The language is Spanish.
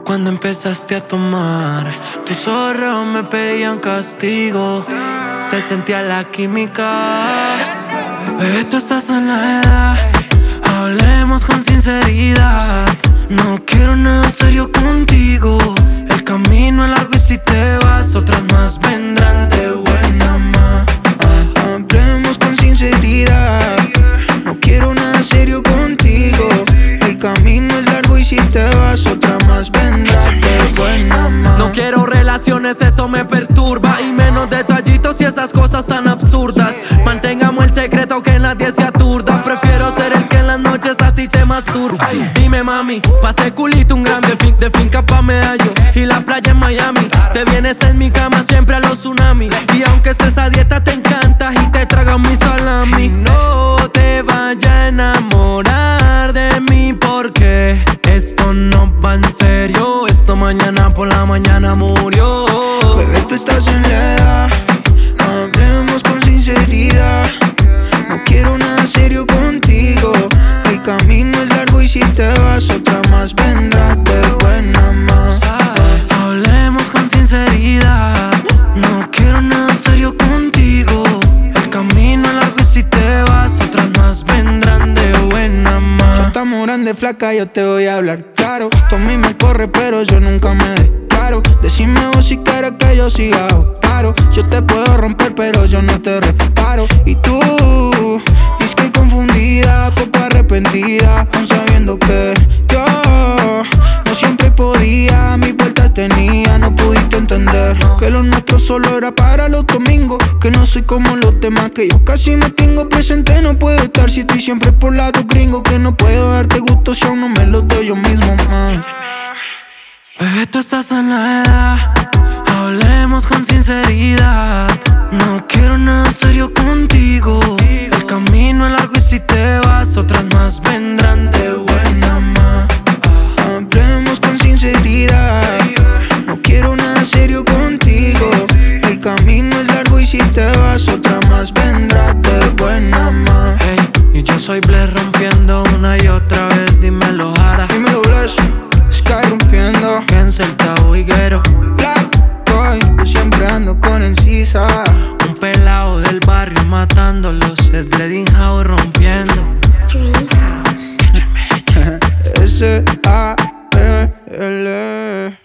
Cuando empezaste a tomar, tus ojos me pedían castigo. Se sentía la química. Bebé, tú estás en la edad. Hablemos con sinceridad. No quiero nada serio contigo. El camino es largo y si te vas, otras más vendrán de buena ma. Hablemos con sinceridad. No quiero nada serio contigo. El camino es largo y si te vas, otra más vendrá de buena ma. No quiero relaciones, eso me perturba. Y menos detallitos y esas cosas tan absurdas. Mantengamos el secreto que nadie se aturda. Prefiero ser el que en las noches a ti te masturba. Dime mami, pasé culito un grande de finca pa' Medallo y la playa en Miami. Te vienes en mi cama siempre a los tsunamis. Y aunque estés a dieta te encantas y te tragas mi salami. No te vayas a enamorar de mí porque esto no va en serio. Esto mañana por la mañana murió. Bebé, tú estás en la edad. Hablemos con sinceridad. No quiero nada serio contigo. El camino es largo y si te vas, otra más vendrá de buena ma. Hablemos con sinceridad. No quiero nada serio contigo. El camino es largo y si te vas, otras más vendrán de buena ma. Ya estamos grande, flaca, yo te voy a hablar claro. Tú a mí me corre, pero yo nunca me declaro. Decime vos si quieres que yo siga o paro. Yo te puedo romper, pero yo no te reparo. Y tú, dices que confundida, poco arrepentida, aun sabiendo que yo no siempre podía, mis vueltas tenía. No pudiste entender que lo nuestro solo era para los domingos. Que no soy como los demás, que yo casi me tengo presente. No puedo estar si estoy siempre por lado gringo. Que no puedo darte gusto si aún no me lo doy yo mismo, man. Bebé, tú estás en la edad. Hablemos con sinceridad. No quiero nada serio contigo. El camino es largo y si te vas, otras más vendrán de buena ma. Hablemos con sinceridad. No quiero nada serio contigo. El camino es largo y si te vas, otra más vendrá de buena ma. Hey, y yo soy Bless rompiendo una y otra vez. Dímelo Jara. Dímelo Bless, Sky rompiendo. Cancel Tao Higuero. Black Boy, yo siempre ando con Encisa. Un pelado del barrio matándolos. Desde Dream House rompiendo. Dream House. S-A-E-L